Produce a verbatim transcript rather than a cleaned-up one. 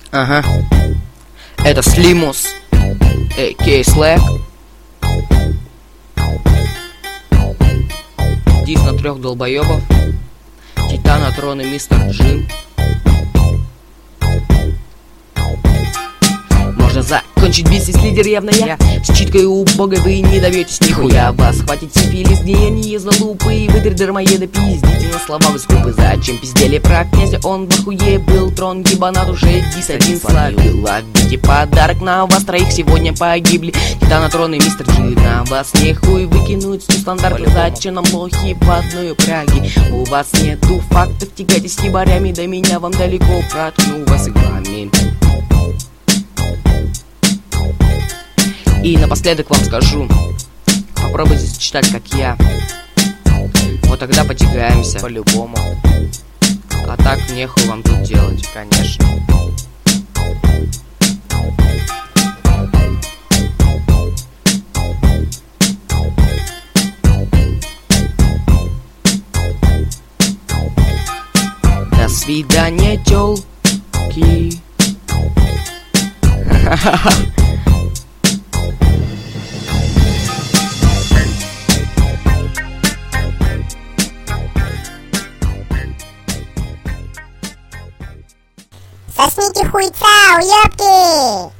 Ага. Это Слимус, эй кей Слэк. Дис на трех долбоебов. Титана, Трон и Мистер Джим. Можно закончить бит, если лидер явно я. С читкой убогой вы не добьетесь нихуя. Вас хватит сифилис, деяния залупы. И вы дармоеда пиздите на слова вы скупы. Зачем пиздели про князя, он в охуе был. Трон ебанат уже дис один словил. Ловите подарок, на вас троих сегодня погибли. Титана, Трон и Мистер Джи. На вас нехуй выкинуть сто стандартов. Зачем нам лохи в одной упряги? У вас нету фактов, тягайтесь с ебарями. До меня вам далеко, проткну вас иглами. И напоследок вам скажу: попробуйте читать, как я. Вот тогда потягаемся по-любому. А так нехуй вам тут делать, конечно. До свидания, тёлки. Ха-ха-ха. Сосните хуйца, уёбки!